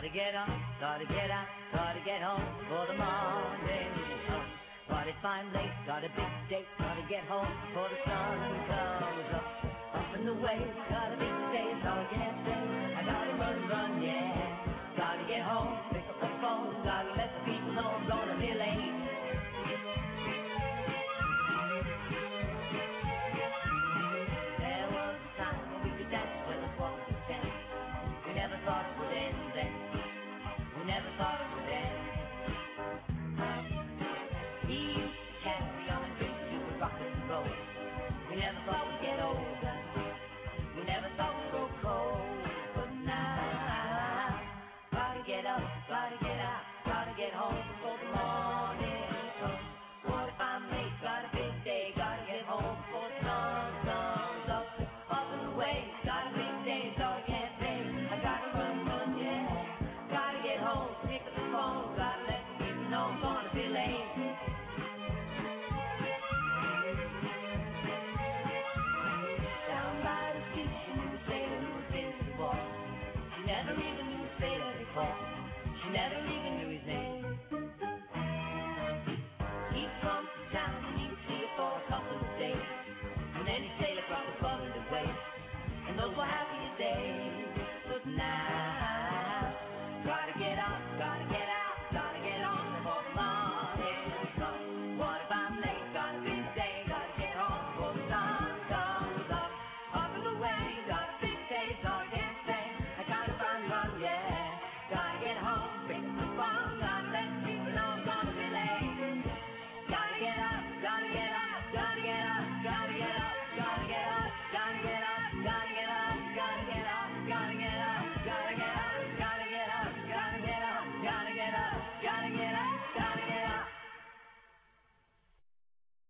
Gotta get up, gotta get out, gotta get home for the morning sun. But if I'm late, got a big date, gotta get home before the sun comes up. Up and away, got a big day, so I can't say I gotta run, yeah. Gotta get home, pick up the phone, gotta let the people know I'm gonna be late. There was a time when we could dance when the walls were tense. We never thought it would end then. We never thought it would end. He used to carry on and drink to rock and roll. We never thought we'd get older. We never thought we'd grow cold. But now, gotta get up, gotta get out, gotta get home before the morning comes. What if I'm late? Got a big day, gotta get home before the sun comes up. Up and away, got a big day, so I can't say I gotta run, yeah. Gotta get home, pick up the phone, gotta let people know I'm gonna be late. Down by the beach, she knew a sailor who had been to the war. She never even knew a sailor before. She never even knew his name. He'd come to town and he would see her for a couple of days, and then he'd sail across the Golden Way, and those were happier days.